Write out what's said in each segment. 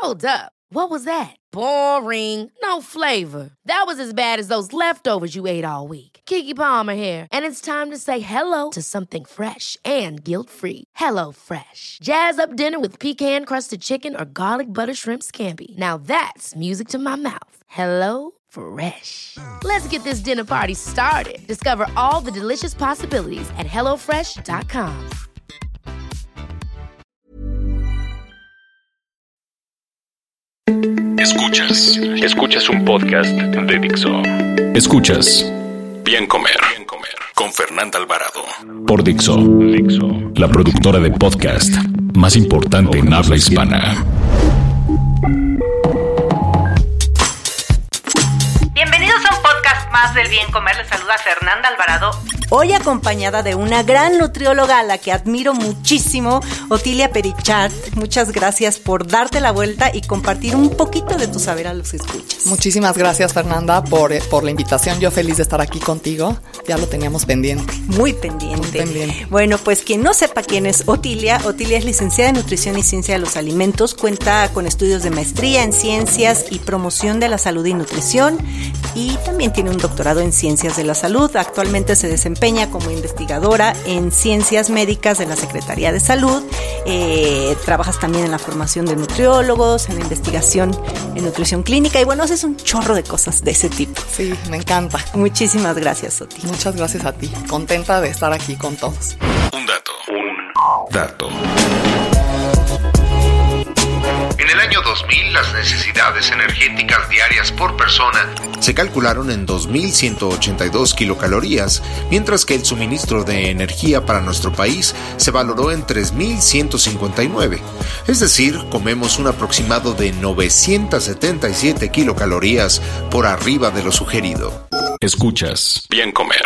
Hold up. What was that? Boring. No flavor. That was as bad as those leftovers you ate all week. Keke Palmer here, and it's time to say hello to something fresh and guilt-free. Hello Fresh. Jazz up dinner with pecan-crusted chicken or garlic butter shrimp scampi. Now that's music to my mouth. Hello Fresh. Let's get this dinner party started. Discover all the delicious possibilities at hellofresh.com. Escuchas un podcast de Dixo. Escuchas Bien Comer con Fernanda Alvarado por Dixo, la productora de podcast más importante en habla hispana. Bienvenidos a un podcast más del Bien Comer. Les saluda Fernanda Alvarado. Hoy acompañada de una gran nutrióloga a la que admiro muchísimo, Otilia Perichat. Muchas gracias por darte la vuelta y compartir un poquito de tu saber a los escuchas. Muchísimas gracias, Fernanda, por la invitación. Yo feliz de estar aquí contigo. Ya lo teníamos pendiente. Muy pendiente. Bueno, pues quien no sepa quién es Otilia es licenciada en Nutrición y Ciencia de los Alimentos. Cuenta con estudios de maestría en Ciencias y Promoción de la Salud y Nutrición. Y también tiene un doctorado en Ciencias de la Salud. Actualmente se desempeña como investigadora en Ciencias Médicas de la Secretaría de Salud. Trabajas también en la formación de nutriólogos, en la investigación en nutrición clínica y bueno, haces un chorro de cosas de ese tipo. Sí, me encanta. Muchísimas gracias, Oti. Muchas gracias a ti. Contenta de estar aquí con todos. Un dato. En el año 2000, las necesidades energéticas diarias por persona se calcularon en 2.182 kilocalorías, mientras que el suministro de energía para nuestro país se valoró en 3.159. Es decir, comemos un aproximado de 977 kilocalorías por arriba de lo sugerido. Escuchas Bien Comer.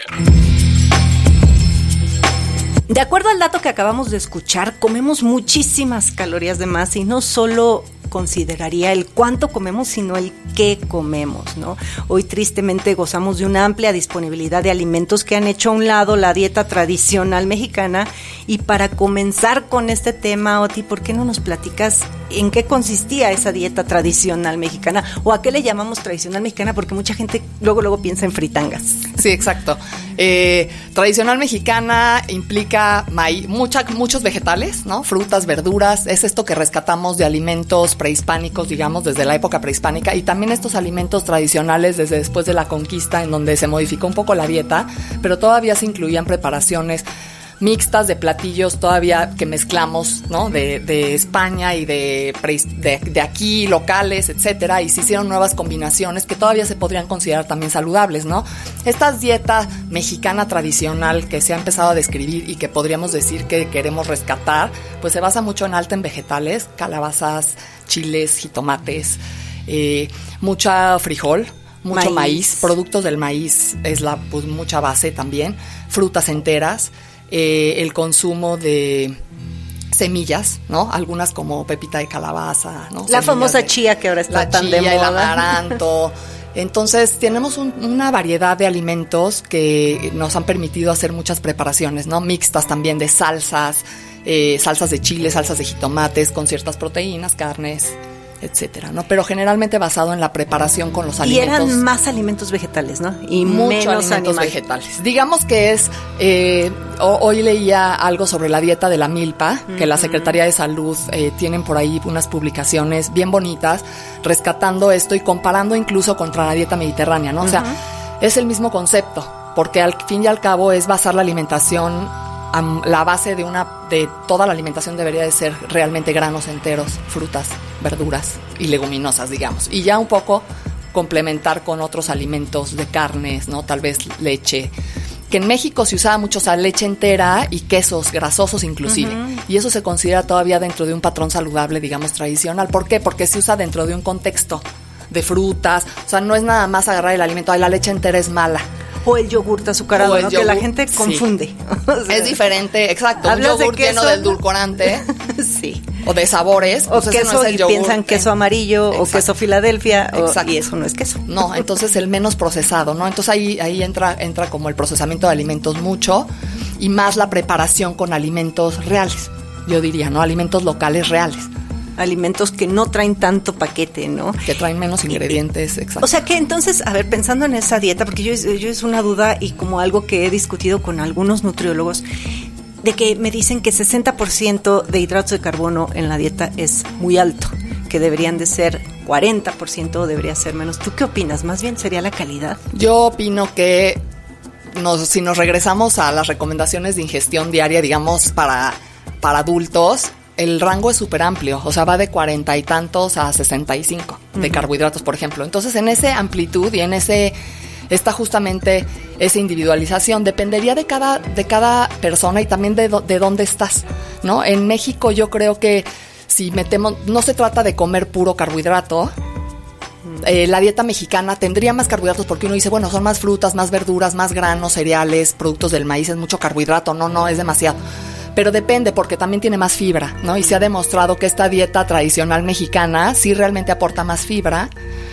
De acuerdo al dato que acabamos de escuchar, comemos muchísimas calorías de más y no solo consideraría el cuánto comemos, sino el qué comemos, ¿no? Hoy tristemente gozamos de una amplia disponibilidad de alimentos que han hecho a un lado la dieta tradicional mexicana. Y para comenzar con este tema, Oti, ¿por qué no nos platicas en qué consistía esa dieta tradicional mexicana? ¿O a qué le llamamos tradicional mexicana? Porque mucha gente luego piensa en fritangas. Sí, exacto. Tradicional mexicana implica muchos vegetales, ¿no? Frutas, verduras. Es esto que rescatamos de alimentos prehispánicos, digamos, desde la época prehispánica, y también estos alimentos tradicionales desde después de la conquista, en donde se modificó un poco la dieta, pero todavía se incluían preparaciones mixtas de platillos todavía que mezclamos, ¿no? De España y de aquí, locales, etcétera, y se hicieron nuevas combinaciones que todavía se podrían considerar también saludables, ¿no? Esta dieta mexicana tradicional que se ha empezado a describir y que podríamos decir que queremos rescatar, pues se basa mucho en vegetales, calabazas, chiles, jitomates, mucha frijol, mucho maíz, productos del maíz es mucha base también, frutas enteras, el consumo de semillas, ¿no? Algunas como pepita de calabaza, ¿no? La famosa chía que ahora está tan de moda. El amaranto. Entonces tenemos una variedad de alimentos que nos han permitido hacer muchas preparaciones, ¿no? Mixtas también de salsas de chile, salsas de jitomates con ciertas proteínas, carnes, etcétera, ¿no? Pero generalmente basado en la preparación con los alimentos. Y eran más alimentos vegetales, ¿no? Y mucho menos alimentos vegetales. Digamos que es, hoy leía algo sobre la dieta de la milpa, que la Secretaría de Salud tienen por ahí unas publicaciones bien bonitas, rescatando esto y comparando incluso contra la dieta mediterránea, ¿no? O sea, es el mismo concepto, porque al fin y al cabo es basar la alimentación. La base de toda la alimentación debería de ser realmente granos enteros, frutas, verduras y leguminosas, digamos. Y ya un poco complementar con otros alimentos de carnes, ¿no? Tal vez leche. Que en México se usaba mucho leche entera y quesos grasosos inclusive. Y eso se considera todavía dentro de un patrón saludable, digamos, tradicional. ¿Por qué? Porque se usa dentro de un contexto de frutas. O sea, no es nada más agarrar el alimento. Ay, la leche entera es mala. O el yogurt azucarado, ¿no? Que la gente confunde. Sí. O sea, es diferente, exacto. Un yogurt lleno de edulcorante. Sí. O de sabores. O pues queso, no es el y yogur, piensan queso amarillo, exacto, o queso Filadelfia. Y eso no es queso. No, entonces el menos procesado, ¿no? Entonces ahí entra como el procesamiento de alimentos mucho y más la preparación con alimentos reales, yo diría, ¿no? Alimentos locales reales. alimentos que no traen tanto paquete, ¿no? Que traen menos ingredientes, exacto. O sea que entonces, a ver, pensando en esa dieta, porque yo es una duda y como algo que he discutido con algunos nutriólogos, de que me dicen que 60% de hidratos de carbono en la dieta es muy alto, que deberían de ser 40%, debería ser menos. ¿Tú qué opinas? ¿Más bien sería la calidad? Yo opino que si nos regresamos a las recomendaciones de ingestión diaria, digamos, para adultos, el rango es súper amplio, o sea, va de 40 y tantos a 65 de carbohidratos, por ejemplo. Entonces, en esa amplitud y en está justamente esa individualización. Dependería de cada persona y también de dónde estás, ¿no? En México yo creo que si no se trata de comer puro carbohidrato. La dieta mexicana tendría más carbohidratos porque uno dice, bueno, son más frutas, más verduras, más granos, cereales, productos del maíz, es mucho carbohidrato. No, es demasiado. Pero depende porque también tiene más fibra, ¿no? Y se ha demostrado que esta dieta tradicional mexicana sí realmente aporta más fibra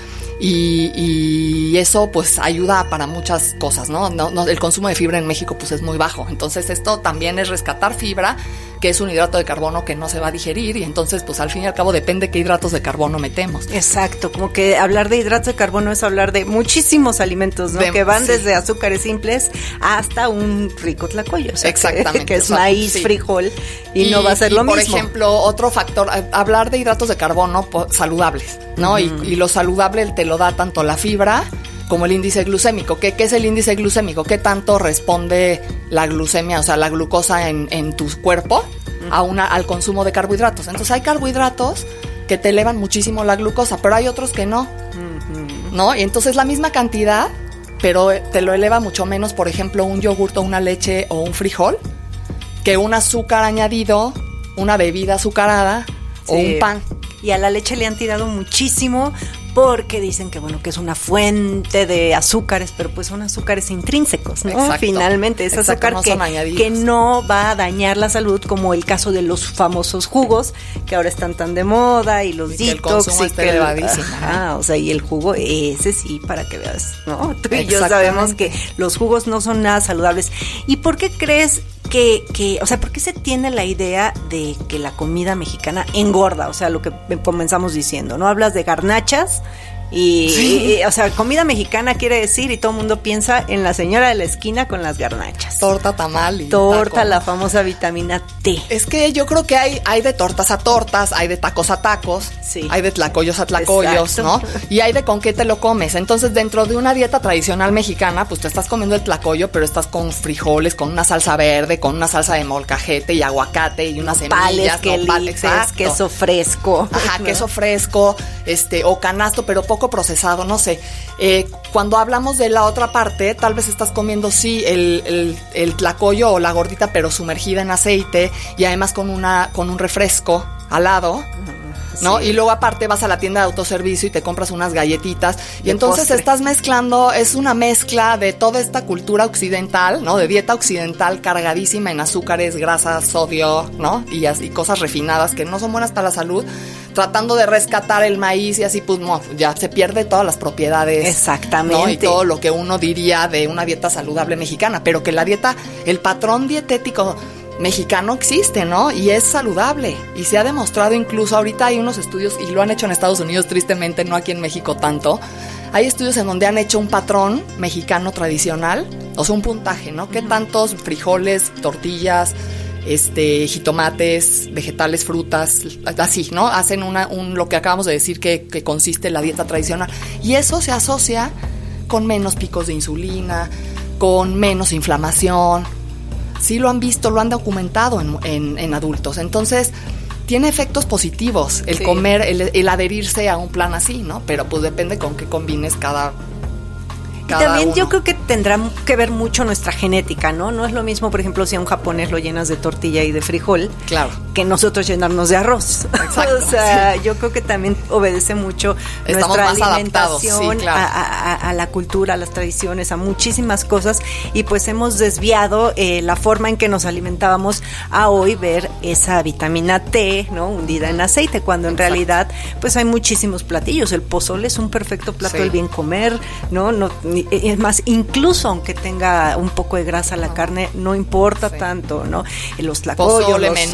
y eso pues ayuda para muchas cosas, ¿no? El consumo de fibra en México pues es muy bajo. Entonces esto también es rescatar fibra, que es un hidrato de carbono que no se va a digerir y entonces pues al fin y al cabo depende qué hidratos de carbono metemos. Exacto, como que hablar de hidratos de carbono es hablar de muchísimos alimentos, ¿no? Que van desde azúcares simples hasta un rico tlacoyo, o sea, exactamente, que es maíz, frijol y no va a ser lo mismo. Por ejemplo, otro factor, hablar de hidratos de carbono saludables, ¿no? Y lo saludable te lo da tanto la fibra como el índice glucémico. ¿Qué es el índice glucémico? ¿Qué tanto responde la glucemia, o sea, la glucosa en tu cuerpo al consumo de carbohidratos? Entonces hay carbohidratos que te elevan muchísimo la glucosa, pero hay otros que no, ¿no? Y entonces la misma cantidad, pero te lo eleva mucho menos, por ejemplo, un yogurto, una leche o un frijol, que un azúcar añadido, una bebida azucarada o un pan. Y a la leche le han tirado muchísimo porque dicen que bueno, que es una fuente de azúcares, pero pues son azúcares intrínsecos, ¿no? Exacto. Finalmente es azúcar que no va a dañar la salud, como el caso de los famosos jugos que ahora están tan de moda y los detox y que elevadísimo. O sea, y el jugo ese sí, para que veas, ¿no? Tú y yo sabemos que los jugos no son nada saludables. ¿Y por qué crees que, o sea, por qué se tiene la idea de que la comida mexicana engorda? O sea, lo que comenzamos diciendo, ¿no? Hablas de garnachas y o sea, comida mexicana quiere decir, y todo el mundo piensa en la señora de la esquina con las garnachas. Torta, tamal y torta, taco. La famosa vitamina T. Es que yo creo que hay de tortas a tortas, hay de tacos a tacos, hay de tlacoyos a tlacoyos, ¿no? Y hay de con qué te lo comes. Entonces, dentro de una dieta tradicional mexicana, pues te estás comiendo el tlacoyo, pero estás con frijoles, con una salsa verde, con una salsa de molcajete y aguacate y unas semillas, queso fresco. Ajá, ¿no? Queso fresco, o canasto, pero poco procesado, no sé. Cuando hablamos de la otra parte, tal vez estás comiendo el tlacoyo o la gordita, pero sumergida en aceite y además con un refresco al lado, ¿no? Sí. Y luego aparte vas a la tienda de autoservicio y te compras unas galletitas y entonces estás mezclando, es una mezcla de toda esta cultura occidental, ¿no? De dieta occidental cargadísima en azúcares, grasas, sodio, ¿no? Y cosas refinadas que no son buenas para la salud, tratando de rescatar el maíz y así pues no, ya se pierde todas las propiedades. Exactamente. ¿no? Y todo lo que uno diría de una dieta saludable mexicana, pero que la dieta, el patrón dietético mexicano existe, ¿no? Y es saludable. Y se ha demostrado incluso, ahorita hay unos estudios, y lo han hecho en Estados Unidos tristemente, no aquí en México tanto. Hay estudios en donde han hecho un patrón mexicano tradicional, o sea, un puntaje, ¿no? ¿Qué tantos frijoles, tortillas, jitomates, vegetales, frutas, así, ¿no? Hacen lo que acabamos de decir que consiste la dieta tradicional. Y eso se asocia con menos picos de insulina, con menos inflamación. Sí lo han visto, lo han documentado en adultos. Entonces, tiene efectos positivos el comer, el adherirse a un plan así, ¿no? Pero pues depende con qué combines cada Y también uno. Yo creo que tendrá que ver mucho nuestra genética, ¿no? No es lo mismo, por ejemplo, si a un japonés lo llenas de tortilla y de frijol, claro, que nosotros llenarnos de arroz. Exacto, o sea, yo creo que también obedece mucho nuestra alimentación a la cultura, a las tradiciones, a muchísimas cosas, y pues hemos desviado la forma en que nos alimentábamos a hoy ver esa vitamina T, ¿no? Hundida en aceite, cuando en realidad pues hay muchísimos platillos. El pozole es un perfecto plato del bien comer, ¿no? Es más, incluso aunque tenga un poco de grasa la carne, no importa tanto, ¿no? Los tlacoyos, pozole, los menudo,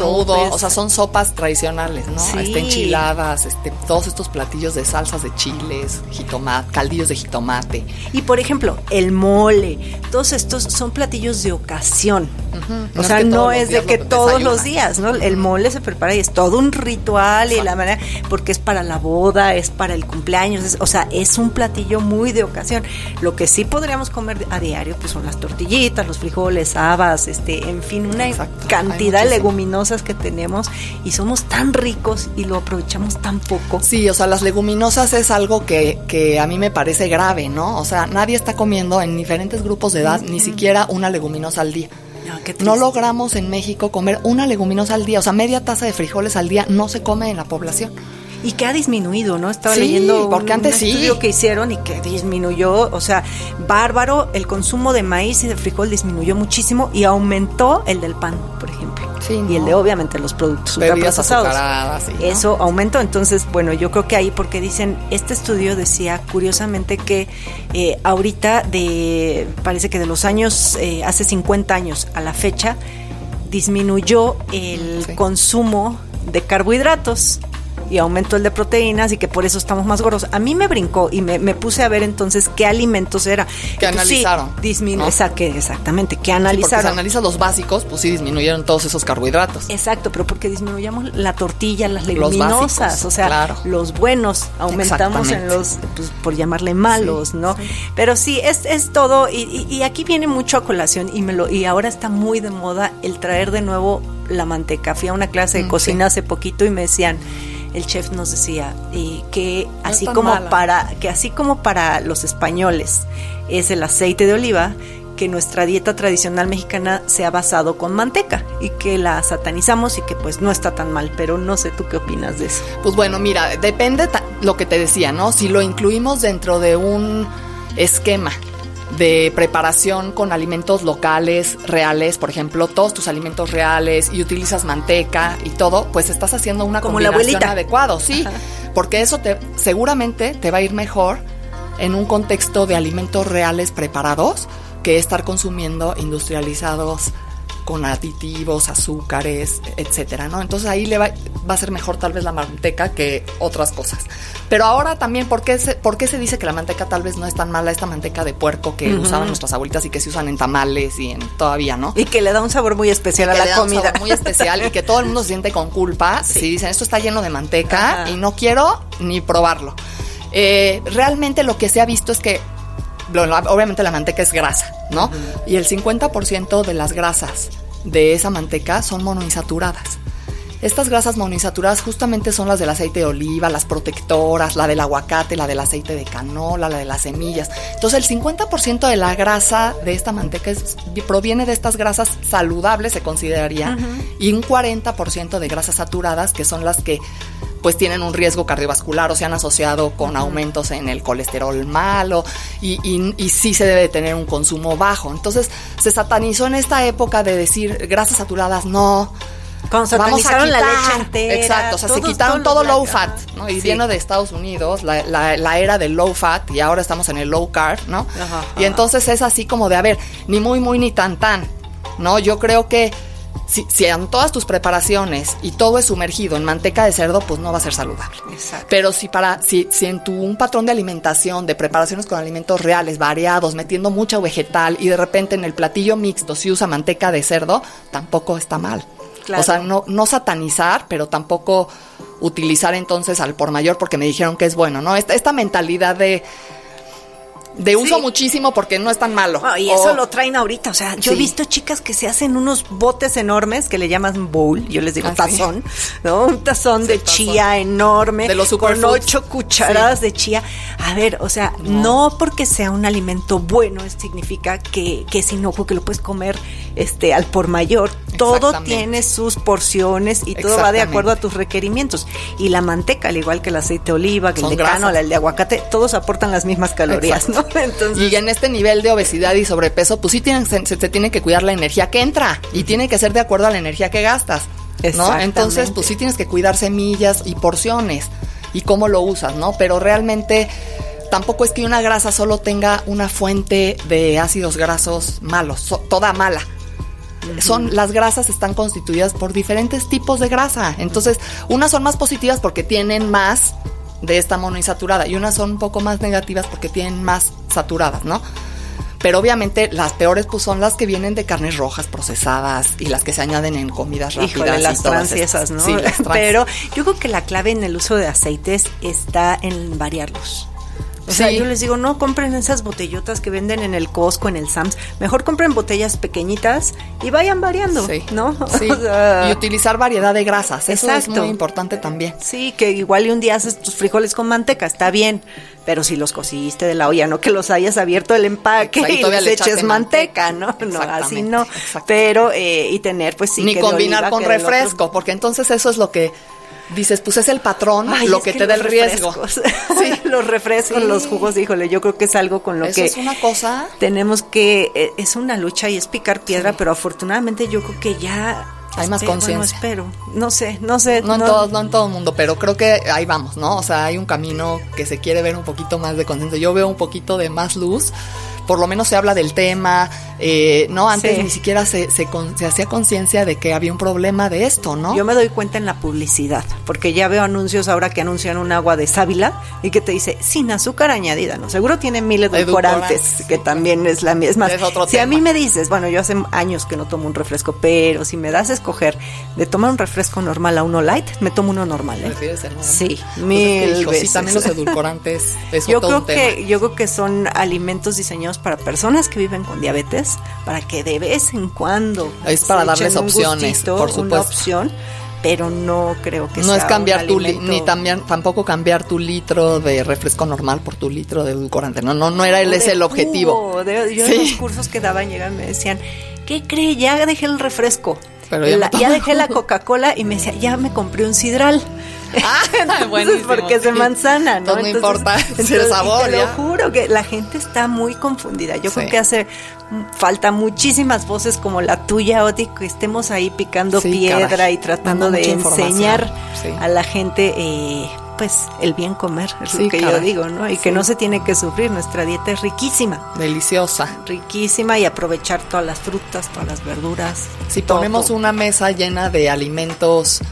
O sea, son sopas tradicionales, ¿no? Sí. Enchiladas, todos estos platillos de salsas de chiles, jitomate, caldillos de jitomate. Y por ejemplo, el mole, todos estos son platillos de ocasión. O sea, no es de que todos los días, ¿no? El mole se prepara y es todo un ritual. Exacto. Y la manera, porque es para la boda, es para el cumpleaños, o sea, es un platillo muy de ocasión. Lo que sí podríamos comer a diario, pues son las tortillitas, los frijoles, habas, en fin, una cantidad de leguminosas que tenemos y somos tan ricos y lo aprovechamos tan poco. Sí, o sea, las leguminosas es algo que a mí me parece grave, ¿no? O sea, nadie está comiendo en diferentes grupos de edad ni siquiera una leguminosa al día. No logramos en México comer una leguminosa al día, o sea, media taza de frijoles al día no se come en la población. Y que ha disminuido, ¿no? Estaba leyendo porque antes un estudio que hicieron y que disminuyó, o sea, bárbaro, el consumo de maíz y de frijol disminuyó muchísimo y aumentó el del pan, por ejemplo. Sí, y el de, obviamente, los productos ultraprocesados. Sí, ¿no? Eso aumentó. Entonces, bueno, yo creo que ahí, porque dicen, este estudio decía curiosamente que ahorita parece que de los años, hace 50 años a la fecha, disminuyó el consumo de carbohidratos y aumentó el de proteínas y que por eso estamos más gordos. A mí me brincó y me puse a ver entonces qué alimentos era. Que analizaron. ¿No? Exactamente, que analizaron. Sí, porque se analizan los básicos, pues sí disminuyeron todos esos carbohidratos. Exacto, pero porque disminuyamos la tortilla, las leguminosas, los básicos, o sea, los buenos, aumentamos en los, pues, por llamarle malos, ¿no? Sí. Pero sí, es todo, y aquí viene mucho a colación, y ahora está muy de moda el traer de nuevo la manteca. Fui a una clase de cocina hace poquito y me decían, el chef nos decía que así como para los españoles es el aceite de oliva, que nuestra dieta tradicional mexicana se ha basado con manteca y que la satanizamos y que pues no está tan mal, pero no sé tú qué opinas de eso. Pues bueno, mira, depende lo que te decía, ¿no? Si lo incluimos dentro de un esquema de preparación con alimentos locales, reales, por ejemplo, todos tus alimentos reales y utilizas manteca y todo, pues estás haciendo una como combinación adecuada, sí, porque eso seguramente te va a ir mejor en un contexto de alimentos reales preparados que estar consumiendo industrializados con aditivos, azúcares, etcétera, ¿no? Entonces ahí va a ser mejor tal vez la manteca que otras cosas. Pero ahora también, ¿por qué se dice que la manteca tal vez no es tan mala, esta manteca de puerco que usaban nuestras abuelitas y que se usan en tamales y todavía, ¿no? Y que le da un sabor muy especial a la comida. Un sabor muy especial y que todo el mundo se siente con culpa si dicen, esto está lleno de manteca y no quiero ni probarlo. Realmente lo que se ha visto es que obviamente la manteca es grasa, ¿no? Y el 50% de las grasas de esa manteca son monoinsaturadas. Estas grasas monoinsaturadas justamente son las del aceite de oliva, las protectoras, la del aguacate, la del aceite de canola, la de las semillas. Entonces el 50% de la grasa de esta manteca proviene de estas grasas saludables, se consideraría, y un 40% de grasas saturadas, que son las que pues tienen un riesgo cardiovascular o se han asociado con aumentos en el colesterol malo y sí se debe tener un consumo bajo. Entonces se satanizó en esta época de decir grasas saturadas no. Cuando satanizaron la leche entera. Exacto, o sea, se quitaron todo low fat, ¿no? Y viene de Estados Unidos, la era del low fat, y ahora estamos en el low carb, ¿no? Y entonces es así como de, a ver, ni muy, muy, ni tan, ¿no? Yo creo que si en todas tus preparaciones y todo es sumergido en manteca de cerdo, pues no va a ser saludable. Exacto. Pero si en un patrón de alimentación, de preparaciones con alimentos reales, variados, metiendo mucha vegetal, y de repente en el platillo mixto si usa manteca de cerdo, tampoco está mal. Claro. O sea, no satanizar, pero tampoco utilizar entonces al por mayor porque me dijeron que es bueno, ¿no? Esta mentalidad de uso muchísimo porque no es tan malo. Y eso lo traen ahorita, o sea, yo he visto chicas que se hacen unos botes enormes que le llaman bowl, yo les digo tazón, ¿no? Un tazón de chía enorme, de los con 8 cucharadas de chía. A ver, o sea, no porque sea un alimento bueno significa que es inocuo, que lo puedes comer al por mayor. Todo tiene sus porciones y todo va de acuerdo a tus requerimientos. Y la manteca, al igual que el aceite de oliva, que el de canola, el de aguacate, todos aportan las mismas calorías, ¿no? Entonces, y en este nivel de obesidad y sobrepeso, pues sí se tiene que cuidar la energía que entra y tiene que ser de acuerdo a la energía que gastas, ¿no? Entonces, pues sí tienes que cuidar semillas y porciones y cómo lo usas, ¿no? Pero realmente tampoco es que una grasa solo tenga una fuente de ácidos grasos malos, toda mala. Las grasas están constituidas por diferentes tipos de grasa. Entonces, unas son más positivas porque tienen más de esta monoinsaturada y unas son un poco más negativas porque tienen más saturadas, ¿no? Pero obviamente las peores pues son las que vienen de carnes rojas procesadas y las que se añaden en comidas rápidas. Híjole, las trans y esas, ¿no? Sí, las trans. Pero yo creo que la clave en el uso de aceites está en variarlos. O sea, yo les digo, no compren esas botellotas que venden en el Costco, en el Sam's. Mejor compren botellas pequeñitas y vayan variando, ¿no? Sí. O sea, y utilizar variedad de grasas. Eso es muy importante también. Sí, que igual un día haces tus frijoles con manteca, está bien. Pero si los cociste de la olla, no que los hayas abierto el empaque y les eches manteca, ¿no? No, así no. Pero, y tener, pues sí. Ni combinar con refresco, porque entonces eso es lo que... Dices, pues es el patrón lo que te da el riesgo. Sí, los refrescos, los jugos, híjole, yo creo que es algo con lo que es una cosa. Tenemos que, es una lucha y es picar piedra, pero afortunadamente yo creo que ya hay más conciencia. Bueno, no sé. No en todo el mundo, pero creo que ahí vamos, ¿no? O sea, hay un camino que se quiere ver un poquito más de conciencia. Yo veo un poquito de más luz. Por lo menos se habla del tema, ¿no? Antes ni siquiera se hacía conciencia de que había un problema de esto, ¿no? Yo me doy cuenta en la publicidad, porque ya veo anuncios ahora que anuncian un agua de sábila y que te dice, sin azúcar añadida, ¿no? Seguro tiene 1000 edulcorantes, que también es la misma. Es otro si tema. A mí me dices, bueno, yo hace años que no tomo un refresco, pero si me das a escoger de tomar un refresco normal a uno light, me tomo uno normal, ¿eh? ¿Prefieres el normal? Sí, pues 1000 veces. Sí, también los edulcorantes es yo todo un tema. Yo creo que son alimentos diseñados para personas que viven con diabetes, para que de vez en cuando es para darles opciones, por supuesto. Una opción, pero no creo que no sea es cambiar ni tampoco cambiar tu litro de refresco normal por tu litro de edulcorante. No era ese el objetivo. Yo en los cursos que daban llegaban me decían, ¿qué cree? Ya dejé el refresco. Pero ya dejé la Coca-Cola y me decía, ya me compré un sidral. Entonces, porque es de manzana, ¿no? Entonces, no importa si el sabor. Te lo juro que la gente está muy confundida. Yo creo que hace falta muchísimas voces como la tuya, Oti, que estemos ahí picando piedra y tratando de enseñar a la gente pues el bien comer, es lo que yo digo, ¿no? Y que no se tiene que sufrir, nuestra dieta es riquísima. Deliciosa. Riquísima, y aprovechar todas las frutas, todas las verduras. Si ponemos una mesa llena de alimentos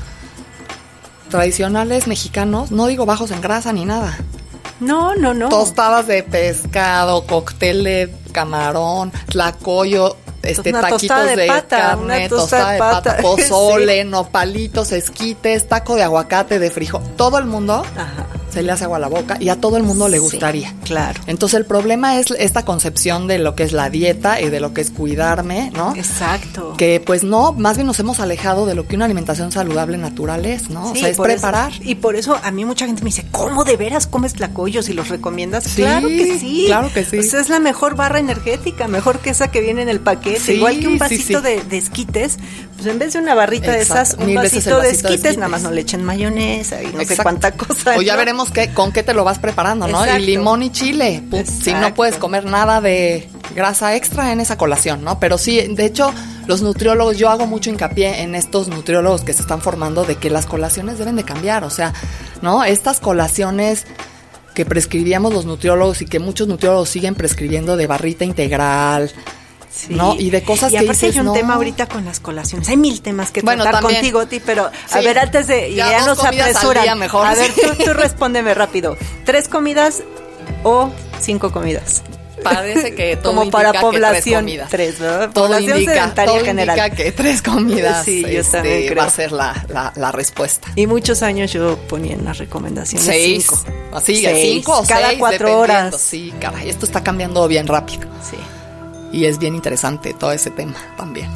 tradicionales mexicanos, no digo bajos en grasa ni nada. No. Tostadas de pescado, cóctel de camarón, tlacoyo, taquitos de carne, tostada de pata, pozole, nopalitos, esquites, taco de aguacate, de frijol. Todo el mundo se le hace agua a la boca y a todo el mundo le gustaría. Claro. Entonces el problema es esta concepción de lo que es la dieta y de lo que es cuidarme, ¿no? Exacto. Que pues no, más bien nos hemos alejado de lo que una alimentación saludable natural es, ¿no? Sí, o sea, es preparar. Y por eso a mí mucha gente me dice, ¿cómo de veras comes tlacoyos y los recomiendas? Sí, claro que sí. Claro que sí. Pues es la mejor barra energética, mejor que esa que viene en el paquete. Sí, igual que un vasito de esquites, pues en vez de una barrita de esas, un vasito de esquites, nada más no le echen mayonesa y no sé cuánta cosa. O ya veremos con qué te lo vas preparando, ¿no? Exacto. Y limón y chile. Si no puedes comer nada de grasa extra en esa colación, ¿no? Pero sí, de hecho, los nutriólogos, yo hago mucho hincapié en estos nutriólogos que se están formando de que las colaciones deben de cambiar, o sea, ¿no? Estas colaciones que prescribíamos los nutriólogos y que muchos nutriólogos siguen prescribiendo de barrita integral, sí. ¿no? Y de cosas que dices, hay un tema ahorita con las colaciones. Hay 1000 temas que tratar también contigo, Ti, pero sí. A ver, antes de ya nos apresuran. Mejor, a ver, tú respóndeme rápido. 3 comidas o 5 comidas. Parece que todo como para indica población que 3 comidas. 3, ¿verdad? Todo Población sedentaria general. Indica que 3 comidas sí, yo también creo. va a ser la respuesta. Y muchos años yo ponía en las recomendaciones 5. Así, 5 o 6. Cada 4 horas. Sí, caray, esto está cambiando bien rápido. Sí. Y es bien interesante todo ese tema también.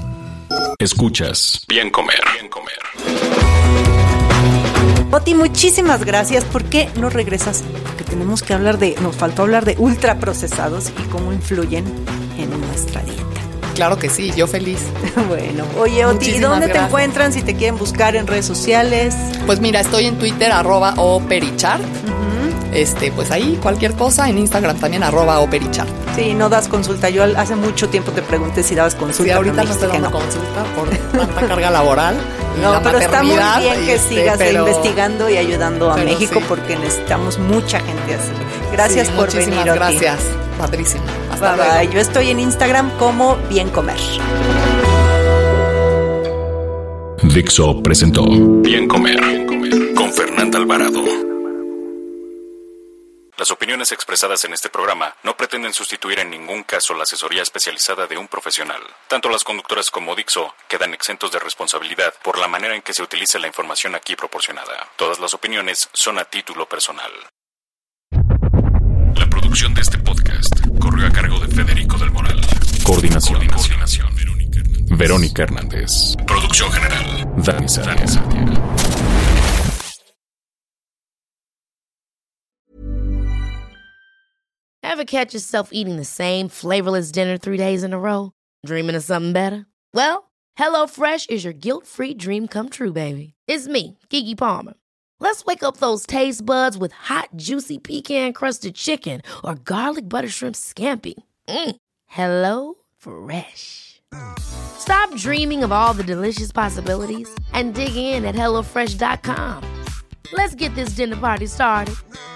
Escuchas Bien Comer. Bien Comer. Oti, muchísimas gracias. ¿Por qué no regresas? Porque tenemos que nos faltó hablar de ultraprocesados y cómo influyen en nuestra dieta. Claro que sí, yo feliz. Bueno, oye, Oti, ¿y dónde te encuentran si te quieren buscar en redes sociales? Pues mira, estoy en Twitter, @operichart. Pues ahí cualquier cosa, en Instagram también @operichart. Sí, no das consulta. Yo hace mucho tiempo te pregunté si dabas consulta. Sí, ahorita no estoy dando consulta por tanta carga laboral. No, pero está muy bien que sigas investigando y ayudando a México, porque necesitamos mucha gente así. Gracias por venir, Oti. Gracias, padrísimo. Hasta luego. Yo estoy en Instagram como Bien Comer. Dixo presentó Bien Comer con Fernanda Alvarado. Las opiniones expresadas en este programa no pretenden sustituir en ningún caso la asesoría especializada de un profesional. Tanto las conductoras como Dixo quedan exentos de responsabilidad por la manera en que se utilice la información aquí proporcionada. Todas las opiniones son a título personal. La producción de este podcast corrió a cargo de Federico del Moral. Coordinación. Verónica Hernández. Producción general. Dani Sadia. Ever catch yourself eating the same flavorless dinner 3 days in a row? Dreaming of something better? Well, HelloFresh is your guilt-free dream come true, baby. It's me, Keke Palmer. Let's wake up those taste buds with hot, juicy pecan-crusted chicken or garlic butter shrimp scampi. Hello Fresh. Stop dreaming of all the delicious possibilities and dig in at HelloFresh.com. Let's get this dinner party started.